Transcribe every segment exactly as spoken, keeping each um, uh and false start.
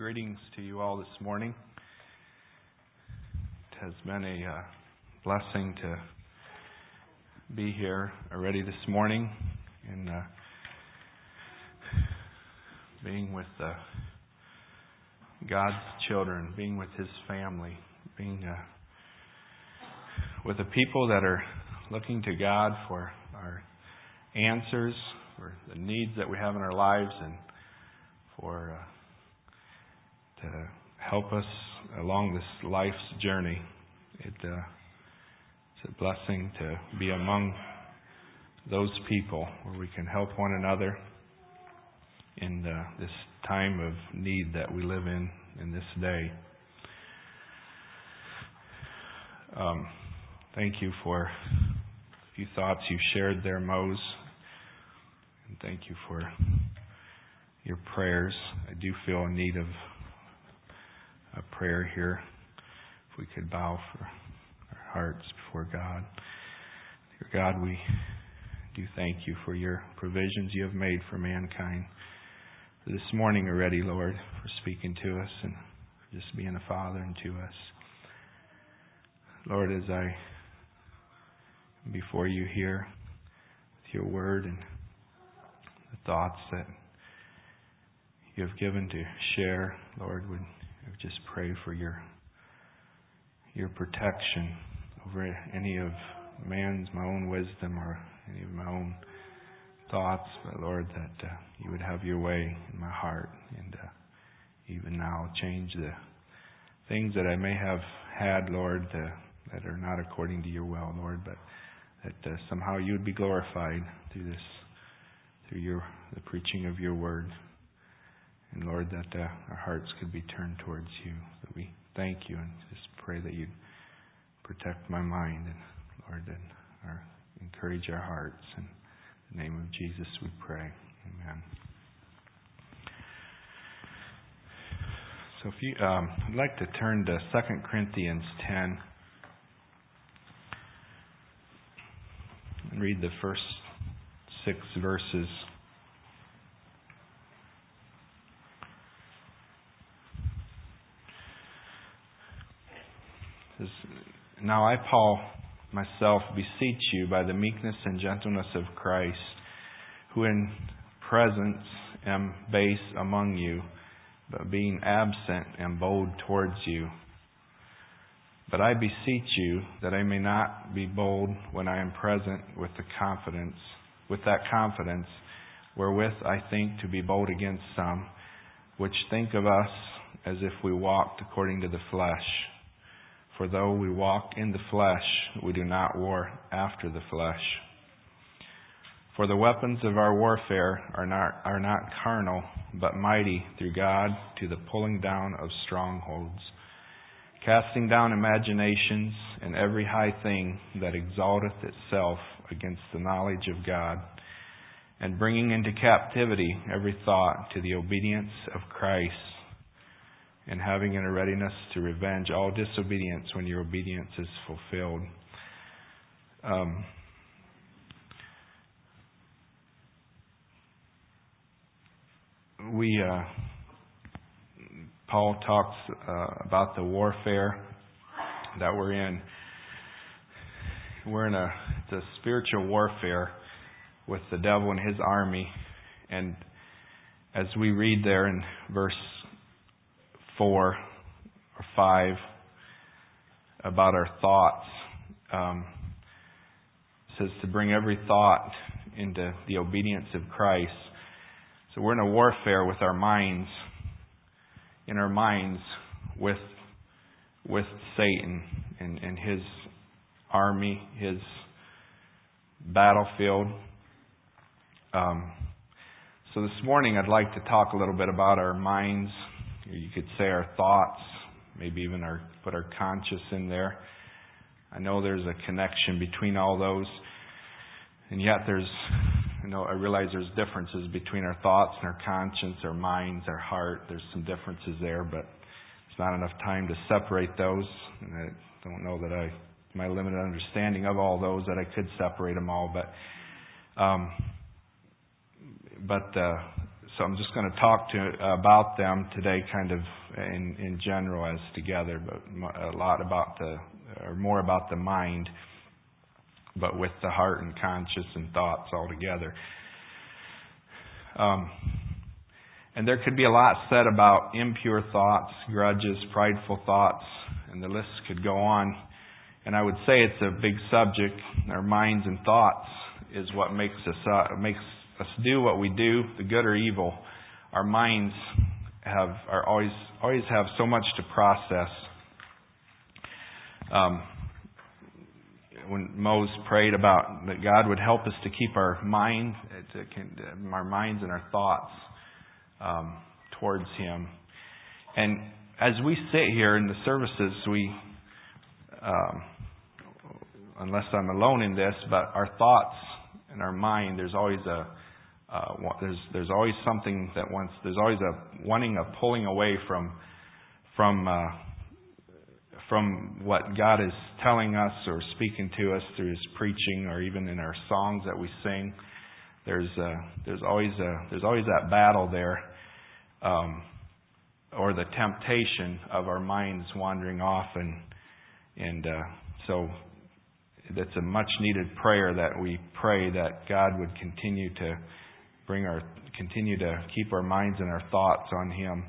Greetings to you all this morning. It has been a uh, blessing to be here already this morning and uh, being with uh, God's children, being with His family, being uh, with the people that are looking to God for our answers, for the needs that we have in our lives, and for uh, to help us along this life's journey. It, uh, it's a blessing to be among those people where we can help one another in uh, this time of need that we live in in this day. Um, thank you for a few thoughts you shared there, Mose. And thank you for your prayers. I do feel in need of a prayer here. If we could bow for our hearts before God. Dear God, we do thank you for your provisions you have made for mankind. For this morning already, Lord, for speaking to us and just being a father unto us. Lord, as I am before you here with your word and the thoughts that you have given to share, Lord, would just pray for your your protection over any of man's, my own wisdom or any of my own thoughts, but Lord, that uh, you would have your way in my heart and uh, even now change the things that I may have had, Lord, uh, that are not according to your will, Lord, but that uh, somehow you would be glorified through this, through your the preaching of your word. And Lord, that uh, our hearts could be turned towards you. That we thank you and just pray that you'd protect my mind and Lord, and our, encourage our hearts. In the name of Jesus we pray. Amen. So if you, um, I'd like to turn to Second Corinthians ten and read the first six verses. Now I, Paul, myself, beseech you by the meekness and gentleness of Christ, who in presence am base among you, but being absent am bold towards you. But I beseech you that I may not be bold when I am present with the confidence, with that confidence wherewith I think to be bold against some, which think of us as if we walked according to the flesh. For though we walk in the flesh, we do not war after the flesh. For the weapons of our warfare are not are not carnal, but mighty through God to the pulling down of strongholds, casting down imaginations and every high thing that exalteth itself against the knowledge of God, and bringing into captivity every thought to the obedience of Christ, and having in a readiness to revenge all disobedience when your obedience is fulfilled. Um, we, uh, Paul talks uh, about the warfare that we're in. We're in a, it's a spiritual warfare with the devil and his army. And as we read there in verse four or five about our thoughts, um, it says to bring every thought into the obedience of Christ. So we're in a warfare with our minds, in our minds with with Satan and, and his army, his battlefield. Um, so this morning I'd like to talk a little bit about our minds. You could say our thoughts, maybe even our put our conscience in there. I know there's a connection between all those, and yet there's, you know, I realize there's differences between our thoughts and our conscience, our minds, our heart. There's some differences there, but it's not enough time to separate those. And I don't know that I, my limited understanding of all those, that I could separate them all. But, um, but uh, so I'm just going to talk to about them today, kind of in, in general as together, but a lot about the, or more about the mind, but with the heart and conscience and thoughts all together. Um, and there could be a lot said about impure thoughts, grudges, prideful thoughts, and the list could go on. And I would say it's a big subject. Our minds and thoughts is what makes us uh, makes us do what we do, the good or evil. Our minds have are always always have so much to process. Um, when Moses prayed about that God would help us to keep our mind, to, our minds and our thoughts um, towards Him. And as we sit here in the services, we, um, unless I'm alone in this, but our thoughts and our mind, there's always a uh, there's there's always something that wants. There's always a wanting, a pulling away from from. Uh, from what God is telling us or speaking to us through His preaching, or even in our songs that we sing. There's uh, there's always a, there's always that battle there, um, or the temptation of our minds wandering off, and and uh, so that's a much needed prayer that we pray that God would continue to bring our continue to keep our minds and our thoughts on Him.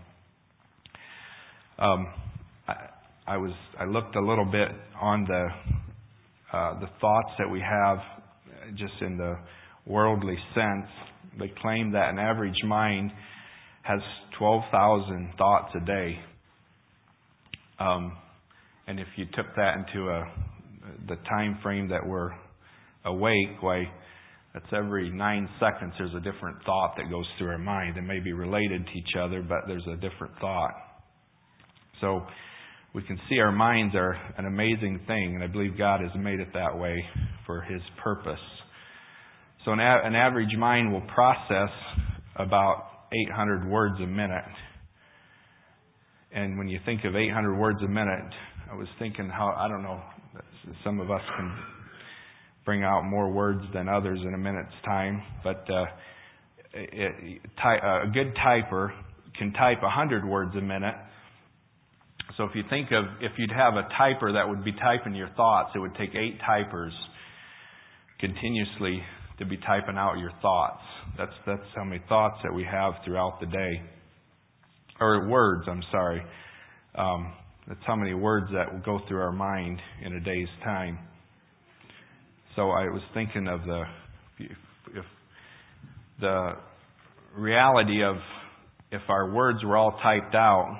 Um, I, I was I looked a little bit on the uh, the thoughts that we have, just in the worldly sense. They claim that an average mind has twelve thousand thoughts a day, um, and if you took that into a the time frame that we're awake, why that's every nine seconds there's a different thought that goes through our mind. They may be related to each other, but there's a different thought. So we can see our minds are an amazing thing, and I believe God has made it that way for His purpose. So an, a- an average mind will process about eight hundred words a minute. And when you think of eight hundred words a minute, I was thinking how, I don't know, some of us can bring out more words than others in a minute's time, but uh, it, ty- a good typer can type one hundred words a minute. So if you think of, if you'd have a typer that would be typing your thoughts, it would take eight typers continuously to be typing out your thoughts. That's that's how many thoughts that we have throughout the day. Or words, I'm sorry. Um, that's how many words that will go through our mind in a day's time. So I was thinking of the, if the reality of if our words were all typed out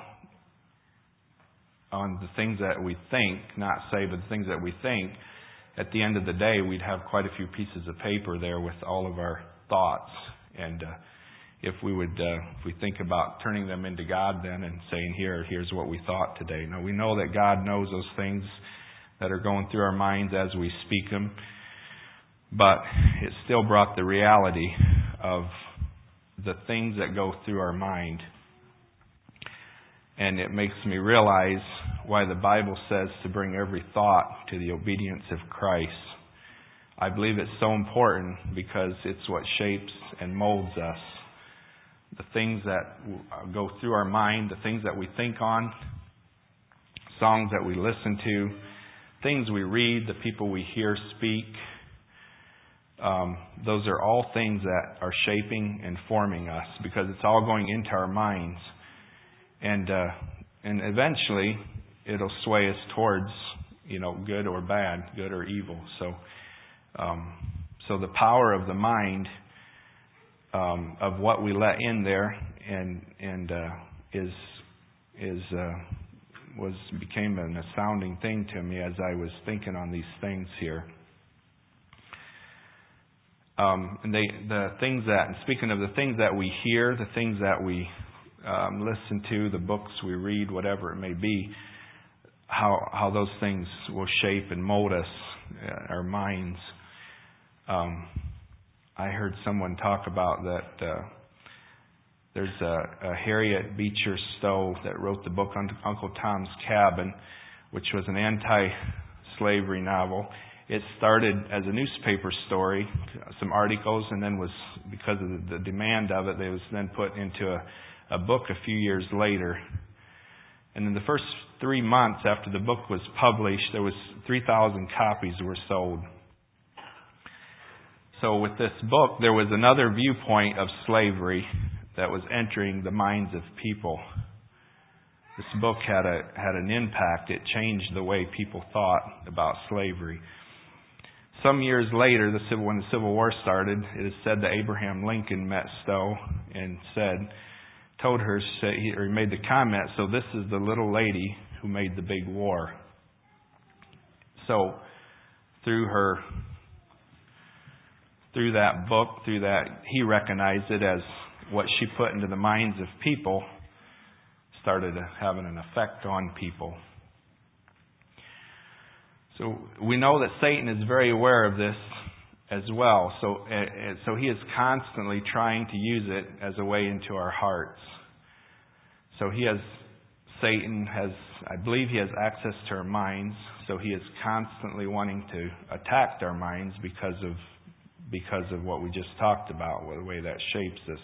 on the things that we think, not say, but the things that we think, at the end of the day, we'd have quite a few pieces of paper there with all of our thoughts. And uh, if we would, uh, if we think about turning them into God then and saying, here, here's what we thought today. Now, we know that God knows those things that are going through our minds as we speak them, but it still brought the reality of the things that go through our mind. And it makes me realize why the Bible says to bring every thought to the obedience of Christ. I believe it's so important because it's what shapes and molds us. The things that go through our mind, the things that we think on, songs that we listen to, things we read, the people we hear speak, um, those are all things that are shaping and forming us because it's all going into our minds. And uh, and eventually it'll sway us towards, you know, good or bad, good or evil. So um, so the power of the mind, um, of what we let in there, and and uh, is is uh, was became an astounding thing to me as I was thinking on these things here. Um, and they the things that, and speaking of the things that we hear, the things that we Um, listen to, the books we read, whatever it may be, how how those things will shape and mold us, uh, our minds. Um, I heard someone talk about that. Uh, there's a, a Harriet Beecher Stowe that wrote the book Uncle Tom's Cabin, which was an anti-slavery novel, It started as a newspaper story, some articles, and then was, because of the, the demand of it, it was then put into a, a book a few years later. And in the first three months after the book was published, there was three thousand copies were sold. So with this book, there was another viewpoint of slavery that was entering the minds of people. This book had a had an impact. It changed the way people thought about slavery. Some years later, the civil when the Civil War started, it is said that Abraham Lincoln met Stowe and said, told her, or he made the comment, "So this is the little lady who made the big war." So through her, through that book, through that, he recognized it as what she put into the minds of people started having an effect on people. So we know that Satan is very aware of this as well. So, uh, so he is constantly trying to use it as a way into our hearts. So he has, Satan has, I believe he has access to our minds. So he is constantly wanting to attack our minds because of because of what we just talked about, the way that shapes us.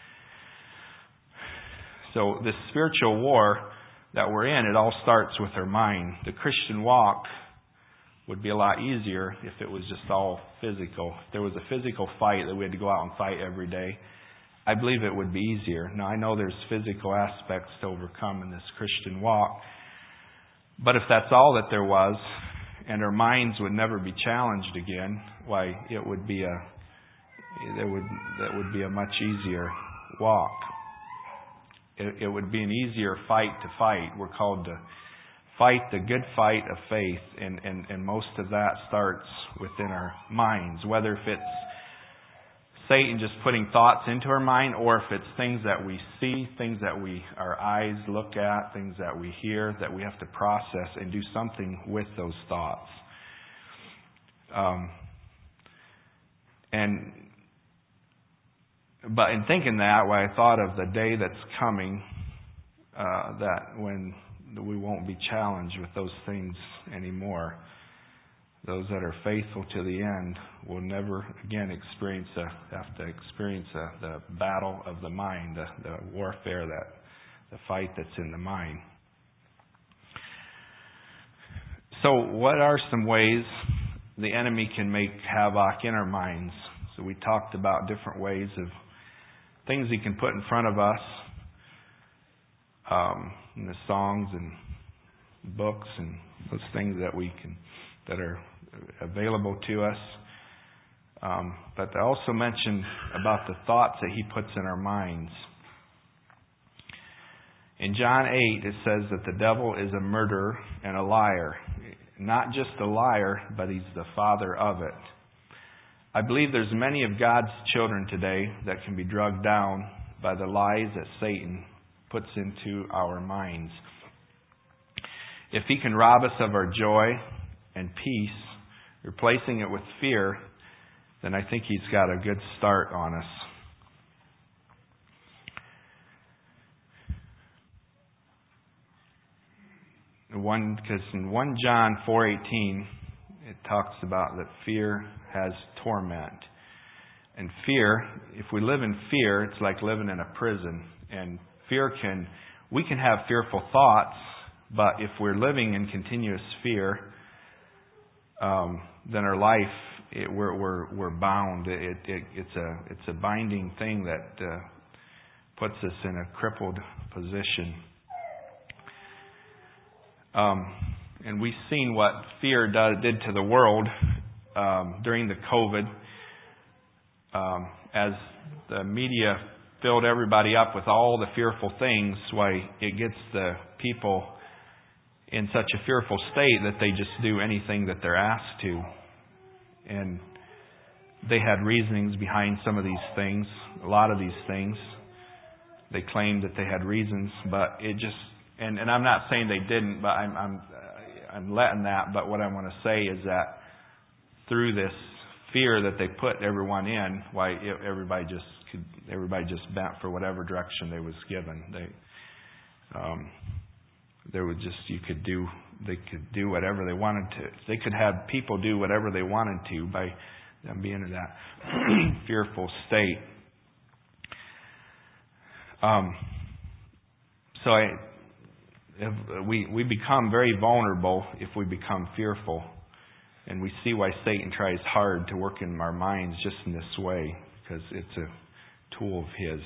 So this spiritual war that we're in, it all starts with our mind. The Christian walk would be a lot easier if it was just all physical. If there was a physical fight that we had to go out and fight every day, I believe it would be easier. Now, I know there's physical aspects to overcome in this Christian walk, but if that's all that there was, and our minds would never be challenged again, why it would be a it would that would be a much easier walk. It, it would be an easier fight to fight. We're called to fight the good fight of faith, and, and, and most of that starts within our minds, whether if it's Satan just putting thoughts into our mind, or if it's things that we see, things that we our eyes look at, things that we hear, that we have to process and do something with those thoughts. Um, and but in thinking that, well, I thought of the day that's coming, uh, that when we won't be challenged with those things anymore. Those that are faithful to the end will never again experience a, have to experience a, the battle of the mind, the, the warfare, that the fight that's in the mind. So, what are some ways the enemy can make havoc in our minds? So, we talked about different ways of things he can put in front of us, um, in the songs and books and those things that we can that are available to us. Um, but I also mentioned about the thoughts that he puts in our minds. In John eight, it says that the devil is a murderer and a liar. Not just a liar, but he's the father of it. I believe there's many of God's children today that can be drugged down by the lies that Satan puts into our minds. If he can rob us of our joy and peace, replacing it with fear, then I think he's got a good start on us. One, because in First John four eighteen, it talks about that fear has torment. And fear, if we live in fear, it's like living in a prison. And fear can, we can have fearful thoughts, but if we're living in continuous fear, um, then our life, it, we're we're we're bound. It, it it's a it's a binding thing that uh, puts us in a crippled position. Um, and we've seen what fear did, did to the world um, during the COVID, um, as the media filled everybody up with all the fearful things. Why it gets the people in such a fearful state that they just do anything that they're asked to. And they had reasonings behind some of these things, a lot of these things. They claimed that they had reasons, but it just, and, and I'm not saying they didn't, but I'm, I'm, uh, I'm letting that, but what I want to say is that through this fear that they put everyone in, why everybody just could, everybody just bent for whatever direction they was given. They, um, There was just, you could do they could do whatever they wanted to. They could have people do whatever they wanted to by them being in that fearful state. Um, so I, if we we become very vulnerable if we become fearful, and we see why Satan tries hard to work in our minds just in this way, because it's a tool of his.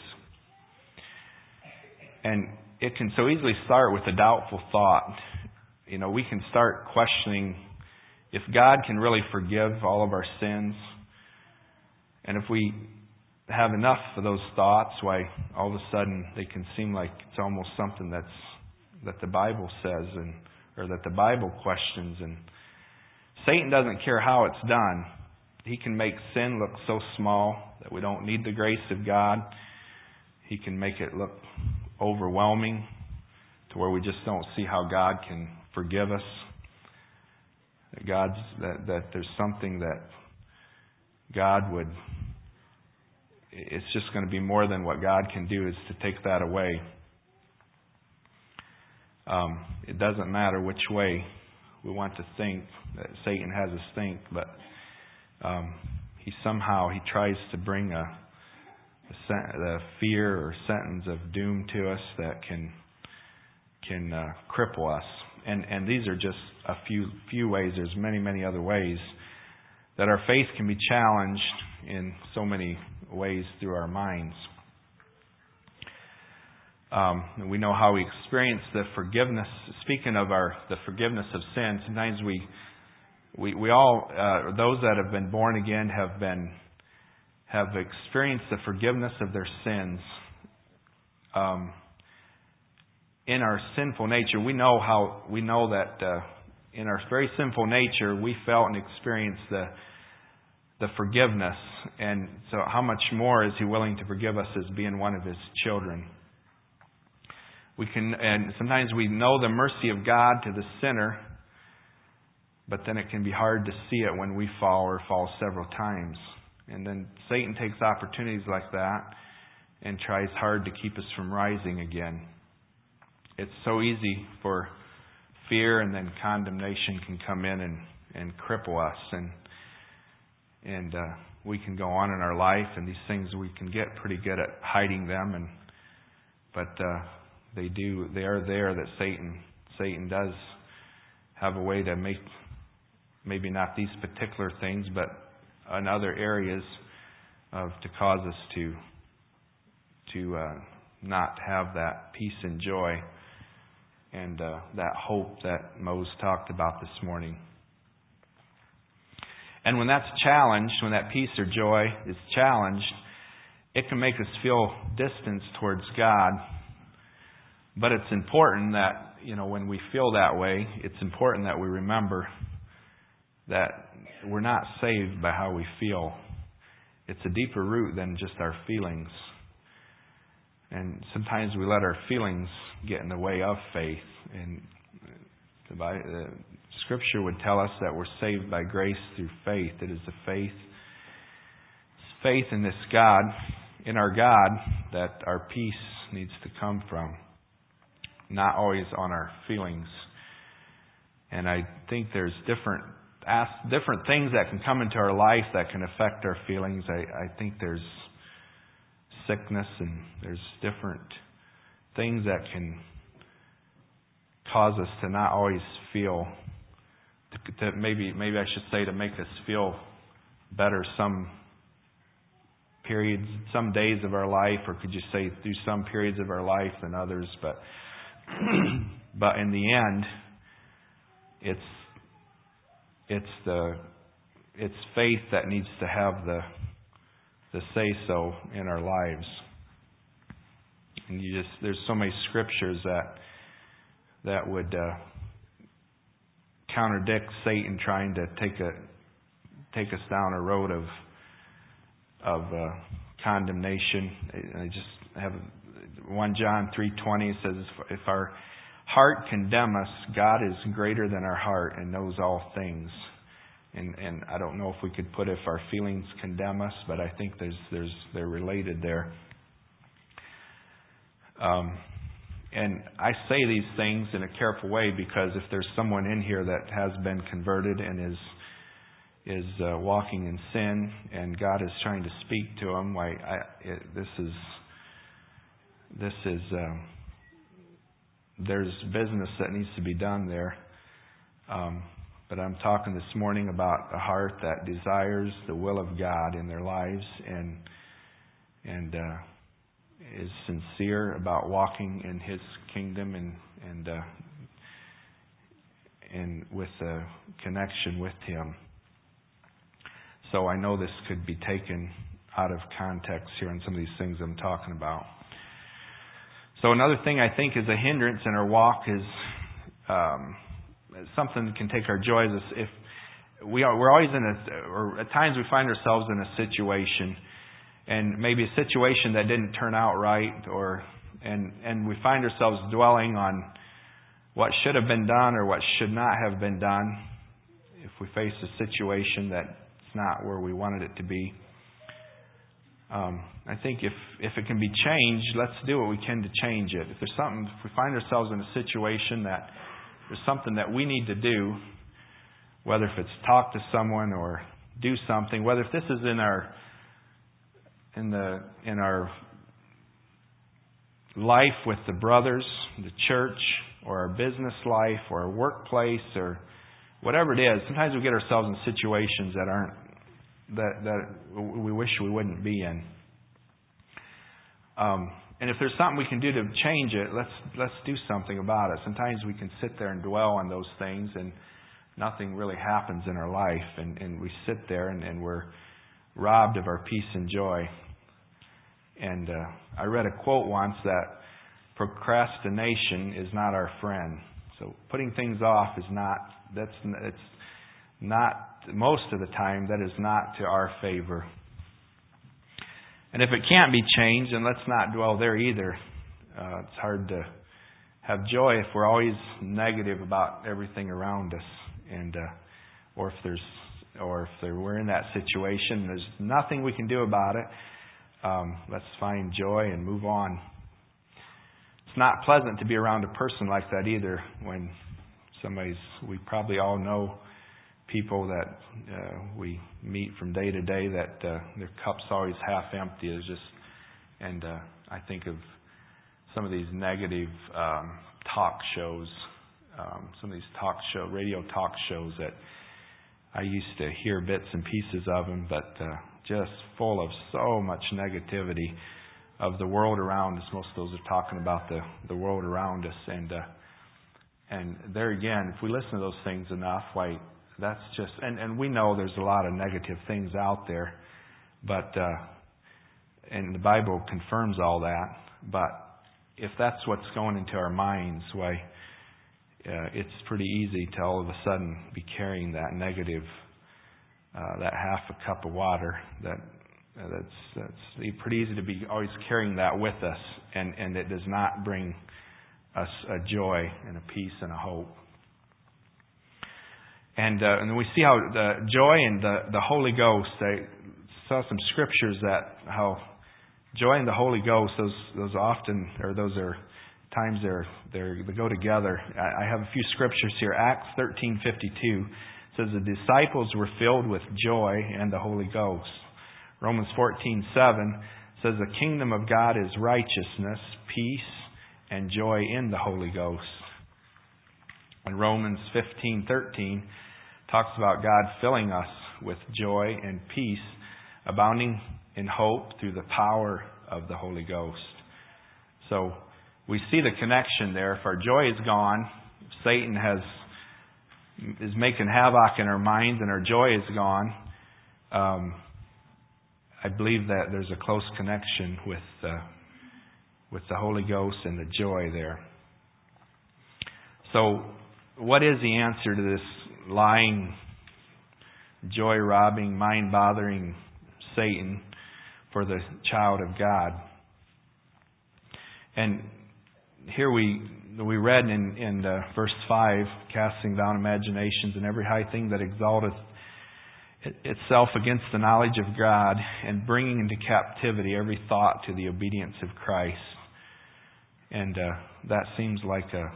And it can so easily start with a doubtful thought. You know, we can start questioning if God can really forgive all of our sins. And if we have enough of those thoughts, why all of a sudden they can seem like it's almost something that's that the Bible says and or that the Bible questions. And Satan doesn't care how it's done. He can make sin look so small that we don't need the grace of God. He can make it look overwhelming to where we just don't see how God can forgive us. That God's that, that there's something that God would it's just going to be more than what God can do is to take that away. Um, it doesn't matter which way we want to think that Satan has us think, but um, he somehow he tries to bring a, a, a fear or sentence of doom to us that can can uh, cripple us. And and these are just a few few ways. There's many many other ways that our faith can be challenged in so many ways through our minds. Um, and we know how we experience the forgiveness. Speaking of our the forgiveness of sin, sometimes we we we all uh, those that have been born again have been have experienced the forgiveness of their sins. Um, in our sinful nature, we know how we know that uh, in our very sinful nature, we felt and experienced the the forgiveness, and so how much more is He willing to forgive us as being one of His children? We can, and sometimes we know the mercy of God to the sinner, but then it can be hard to see it when we fall or fall several times. And then Satan takes opportunities like that and tries hard to keep us from rising again. It's so easy for fear and then condemnation can come in and, and cripple us, and and uh, we can go on in our life, and these things we can get pretty good at hiding them, and but uh, they do they are there that Satan Satan does have a way to make maybe not these particular things, but in other areas of to cause us to to uh, not have that peace and joy and uh, that hope that Mose talked about this morning. And when that's challenged, when that peace or joy is challenged, it can make us feel distance towards God. But it's important that, you know, when we feel that way, it's important that we remember that we're not saved by how we feel. It's a deeper root than just our feelings. And sometimes we let our feelings get in the way of faith. And the Bible, Scripture would tell us that we're saved by grace through faith. It is the faith, it's faith in this God, in our God, that our peace needs to come from. Not always on our feelings. And I think there's different different things that can come into our life that can affect our feelings. I, I think there's sickness and there's different things that can cause us to not always feel, to, to maybe maybe I should say to make us feel better some periods, some days of our life, or could you say through some periods of our life than others, but but in the end, it's it's the it's faith that needs to have the the say so in our lives. And you just there's so many scriptures that that would uh, contradict Satan trying to take a take us down a road of of uh, condemnation. I just have First John three twenty says, if our heart condemn us, God is greater than our heart and knows all things. And and I don't know if we could put if our feelings condemn us, but I think there's there's they're related there. Um, and I say these things in a careful way because if there's someone in here that has been converted and is is uh, walking in sin, and God is trying to speak to them, why I, it, this is this is uh, there's business that needs to be done there. Um, but I'm talking this morning about a heart that desires the will of God in their lives and and uh, is sincere about walking in His kingdom and and uh, and with a connection with Him. So I know this could be taken out of context here on some of these things I'm talking about. So another thing I think is a hindrance in our walk is um, something that can take our joy. Is if we are, we're always in a, or at times we find ourselves in a situation, and maybe a situation that didn't turn out right, or and and we find ourselves dwelling on what should have been done or what should not have been done. If we face a situation that not where we wanted it to be. Um, I think if, if it can be changed, let's do what we can to change it. If there's something, if we find ourselves in a situation that there's something that we need to do, whether if it's talk to someone or do something, whether if this is in our in the in our life with the brothers, the church, or our business life, or our workplace, or whatever it is, sometimes we get ourselves in situations that aren't that that we wish we wouldn't be in. Um, and if there's something we can do to change it, let's let's do something about it. Sometimes we can sit there and dwell on those things, and nothing really happens in our life, and, and we sit there and, and we're robbed of our peace and joy. And uh, I read a quote once that procrastination is not our friend. So putting things off is not. That's it's not most of the time. That is not to our favor. And if it can't be changed, then let's not dwell there either. Uh, it's hard to have joy if we're always negative about everything around us, and uh, or if there's or if there, we're in that situation, there's nothing we can do about it. Um, let's find joy and move on. It's not pleasant to be around a person like that either. When somebody's, we probably all know people that uh, we meet from day to day that uh, their cup's always half empty. It's just, and uh, I think of some of these negative um, talk shows, um, some of these talk show, radio talk shows that I used to hear bits and pieces of them, but uh, just full of so much negativity of the world around us. Most of those are talking about the, the world around us. And uh, and there again, if we listen to those things enough, why, that's just, and, and we know there's a lot of negative things out there, but, uh, and the Bible confirms all that, but if that's what's going into our minds, why, uh, it's pretty easy to all of a sudden be carrying that negative, uh, that half a cup of water, that uh, that's, that's pretty easy to be always carrying that with us, and, and it does not bring us a joy and a peace and a hope. And uh, and we see how the joy and the, the Holy Ghost, I saw some scriptures that how joy and the Holy Ghost, those those often, or those are times they're, they're, they go together. I, I have a few scriptures here. Acts thirteen fifty-two says the disciples were filled with joy and the Holy Ghost. Romans fourteen seven says the kingdom of God is righteousness, peace, and joy in the Holy Ghost. And Romans fifteen thirteen talks about God filling us with joy and peace, abounding in hope through the power of the Holy Ghost. So we see the connection there. If our joy is gone, if Satan has is making havoc in our minds and our joy is gone, um, I believe that there's a close connection with uh, with the Holy Ghost and the joy there. So what is the answer to this lying, joy-robbing, mind-bothering Satan for the child of God? And here we we read in, in uh, verse five, casting down imaginations and every high thing that exalteth itself against the knowledge of God, and bringing into captivity every thought to the obedience of Christ. And uh, that seems like a,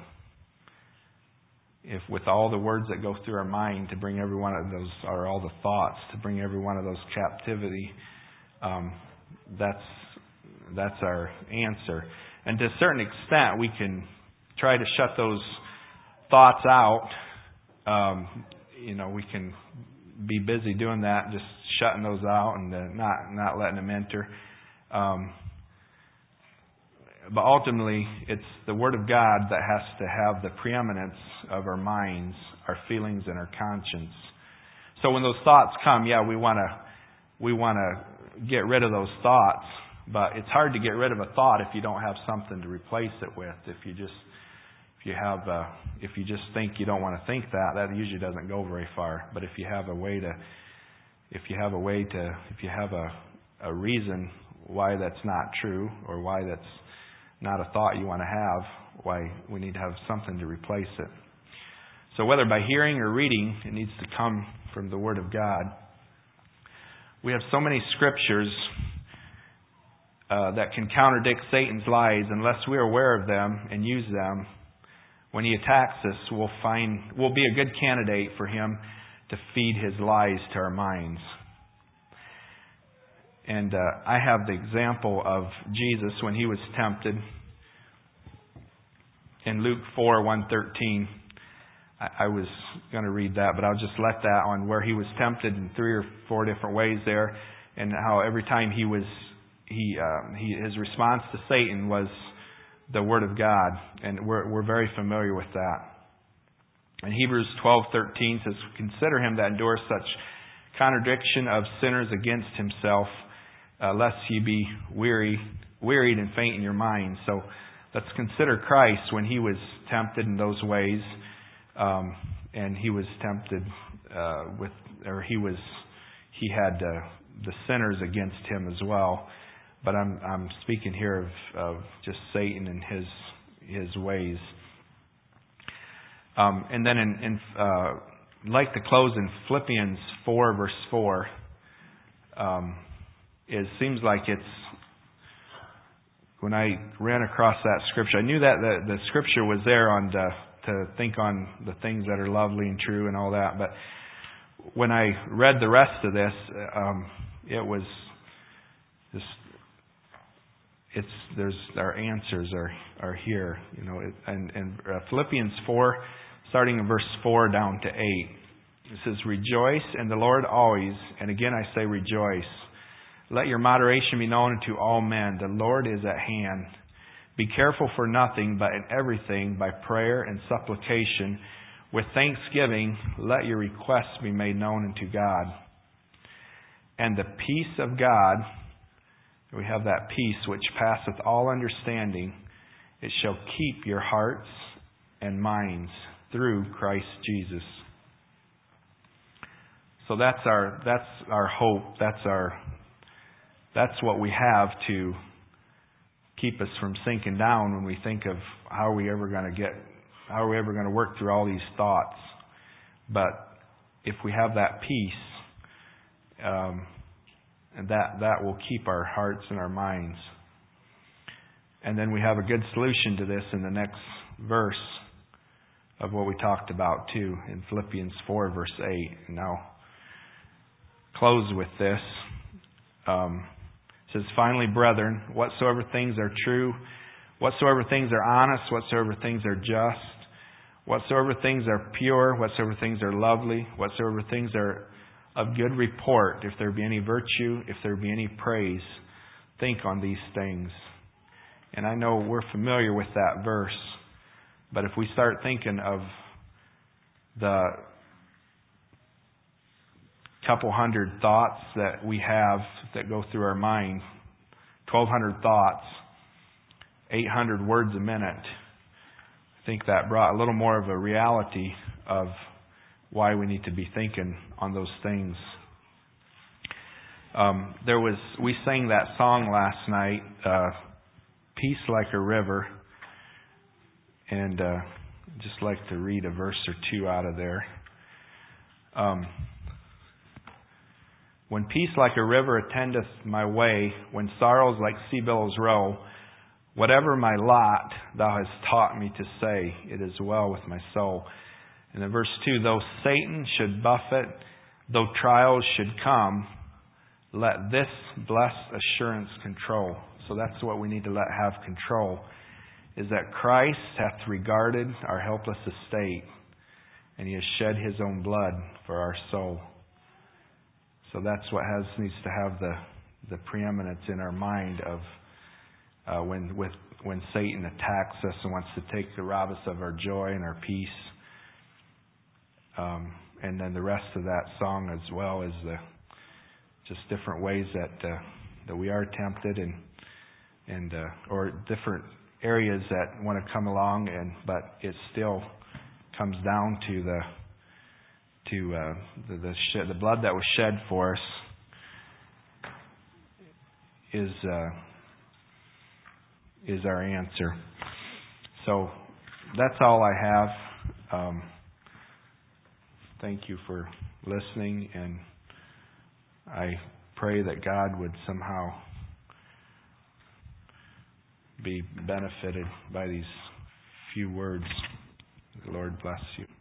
if with all the words that go through our mind to bring every one of those, or all the thoughts to bring every one of those captivity, um, that's that's our answer. And to a certain extent, we can try to shut those thoughts out. Um, you know, we can be busy doing that, just shutting those out and uh, not not letting them enter. Um, but ultimately, it's the Word of God that has to have the preeminence of our minds, our feelings, and our conscience. So when those thoughts come, yeah, we want to we want to get rid of those thoughts. But it's hard to get rid of a thought if you don't have something to replace it with. If you just if you have uh, if you just think you don't want to think that, that usually doesn't go very far. But if you have a way to if you have a way to if you have a a reason why that's not true, or why that's not a thought you want to have, why we need to have something to replace it. So whether by hearing or reading, it needs to come from the Word of God. We have so many scriptures uh, that can contradict Satan's lies unless we are aware of them and use them. When he attacks us, we'll find we'll be a good candidate for him to feed his lies to our minds. And uh, I have the example of Jesus when he was tempted in Luke four, one thirteen. I, I was going to read that, but I'll just let that on, where he was tempted in three or four different ways there, and how every time he was, he, uh, he his response to Satan was the Word of God, and we're we're very familiar with that. And Hebrews twelve thirteen says, "Consider him that endures such contradiction of sinners against himself, Uh, lest ye be weary, wearied and faint in your mind." So let's consider Christ when he was tempted in those ways, um, and he was tempted uh, with, or he was, he had uh, the sinners against him as well. But I'm I'm speaking here of, of just Satan and his his ways. Um, and then in, in uh, I'd like to close in Philippians four verse four. Um, It seems like it's, when I ran across that scripture, I knew that the, the scripture was there on the, to think on the things that are lovely and true and all that. But when I read the rest of this, um, it was just, it's there's our answers are are here, you know. It, and and uh, Philippians four, starting in verse four down to eight, it says, "Rejoice in the Lord always, and again I say rejoice. Let your moderation be known unto all men. The Lord is at hand. Be careful for nothing, but in everything, by prayer and supplication, with thanksgiving, let your requests be made known unto God. And the peace of God," we have that peace which passeth all understanding, "it shall keep your hearts and minds through Christ Jesus." So that's our that's our hope. That's our That's what we have to keep us from sinking down when we think of how are we ever going to get, how are we ever going to work through all these thoughts. But if we have that peace, um, and that that will keep our hearts and our minds. And then we have a good solution to this in the next verse of what we talked about too, in Philippians four verse eight. And now close with this. Um, It says, "Finally, brethren, whatsoever things are true, whatsoever things are honest, whatsoever things are just, whatsoever things are pure, whatsoever things are lovely, whatsoever things are of good report, if there be any virtue, if there be any praise, think on these things." And I know we're familiar with that verse, but if we start thinking of the couple hundred thoughts that we have that go through our mind, twelve hundred thoughts, eight hundred words a minute, I think that brought a little more of a reality of why we need to be thinking on those things. Um, there was we sang that song last night, uh, "Peace Like a River," and uh, I'd just like to read a verse or two out of there. Um, "When peace like a river attendeth my way, when sorrows like sea billows roll, whatever my lot, thou hast taught me to say, it is well with my soul. And in verse two, though Satan should buffet, though trials should come, let this blessed assurance control. So that's what we need to let have control, is that Christ hath regarded our helpless estate, and He has shed His own blood for our soul. So that's what has needs to have the, the preeminence in our mind of uh, when with when Satan attacks us and wants to take to rob us of our joy and our peace. Um, and then the rest of that song as well is the just different ways that uh, that we are tempted and and uh, or different areas that want to come along, and but it still comes down to the to uh, the the, shed, the blood that was shed for us is uh, is our answer. So that's all I have. Um, thank you for listening, and I pray that God would somehow be benefited by these few words. The Lord bless you.